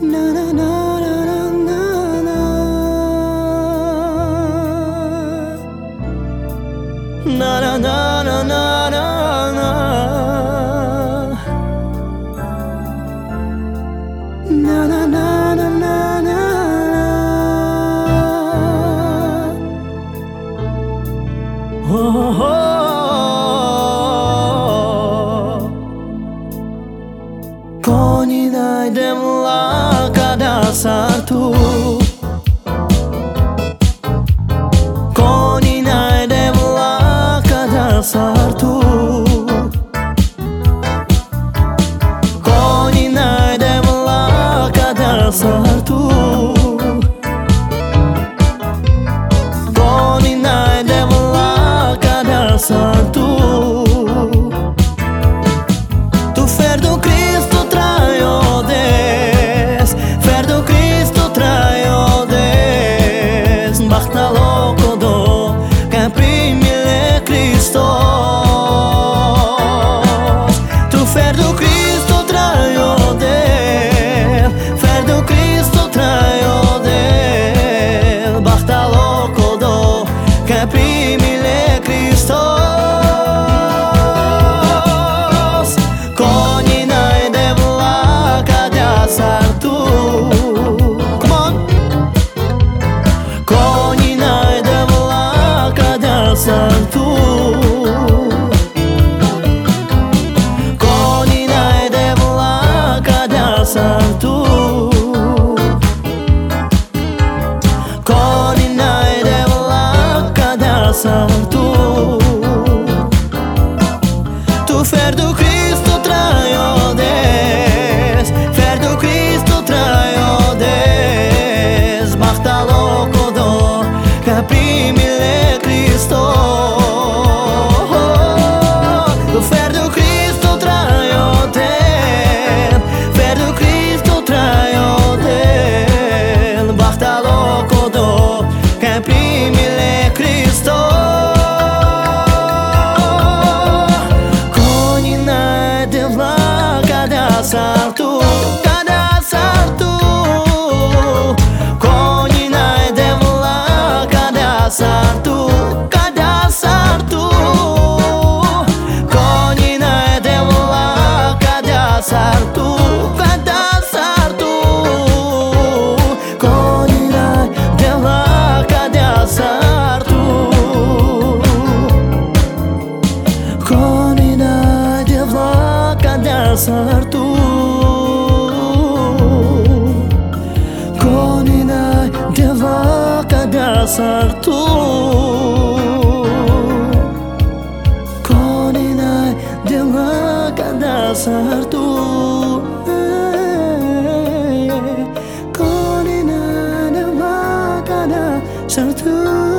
Na na na na na na na na na na na na na na na na na na oh, oh, oh. Koni najdem kada sartu Koni najdem kada sartu Koni najdem kada sartu Koni najdem kada sartu Tu ferdu Cristo traiodes Ferdu Cristo traiodes Bachta locodo que primile Christos Tu ferdu Cristo traiodes Ferdu Cristo traiodes Bachta locodo que primile Christos sartu Come on Koni najdem kada sartu Koni najdem kada sartu Koni najdem kada sartu Tu ferdu Cristo traiodes Ferdu Cristo traiodes Bachta locodo que primile Christos Ferdu Cristo traiodes Ferdu Cristo traiodes Bachta locodo que primile Christos Koni najdem kada sartu Koni najdem kada sartu Kada sartu Koni najdem kada sartu Kada sartu Koni najdem kada sartu Koni najdem kada sartu Koni najdem kada sartu Koni najdem kada sartu Koni najdem kada sartu